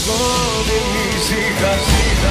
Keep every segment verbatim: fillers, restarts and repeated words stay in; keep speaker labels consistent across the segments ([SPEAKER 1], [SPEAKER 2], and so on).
[SPEAKER 1] Δεχόμενη σιγά σιγά.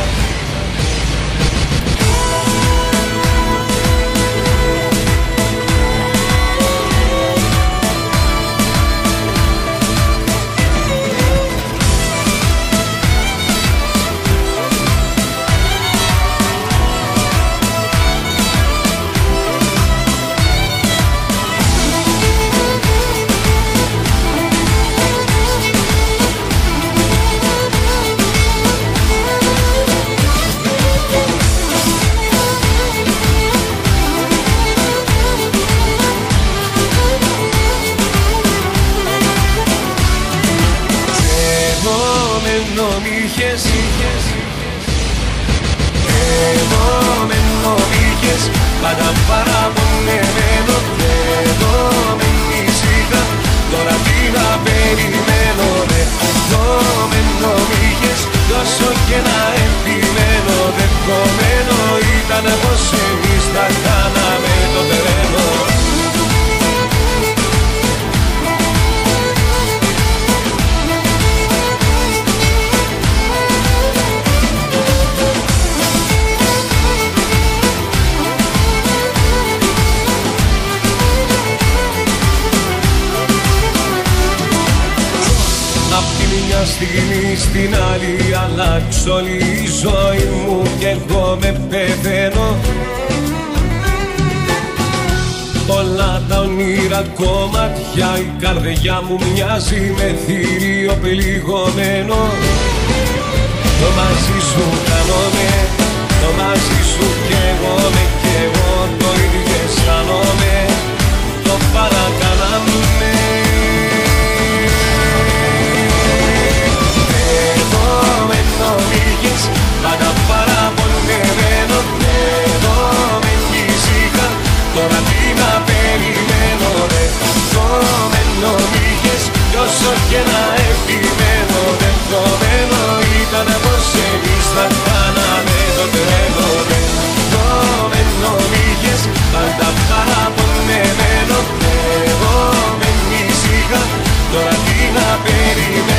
[SPEAKER 1] Δεδομένο είχες πάντα παραπονεμένο. Δεδομένη σιγά, τώρα τι να περιμένω. Δεδομένο είχες τόσο και να επιμένω. Δεδομένο ήταν πως εμείς τα κάναμε το τρένο. Μια στιγμή στην άλλη αλλάξω όλη η ζωή μου κι εγώ με πεθαίνω. Όλα τα όνειρα κομμάτια, η καρδιά μου μοιάζει με θηρίο πληγωμένο. Το μαζί σου κάνομαι, το μαζί σου κι εγώ με κι εγώ το ίδιο αισθάνομαι. Το παρακάναμε. Πάντα παραπονεμένο. Δεδομένη σιγά, τώρα τι να περιμένω. Δεδομένο είχες τόσο και να επιμένω. Δεδομένο ήταν πως εμείς θα κάναμε το τρένο. Δεδομένο είχες πάντα παραπονεμένο. Δεδομένη σιγά, τώρα τι να περιμένω.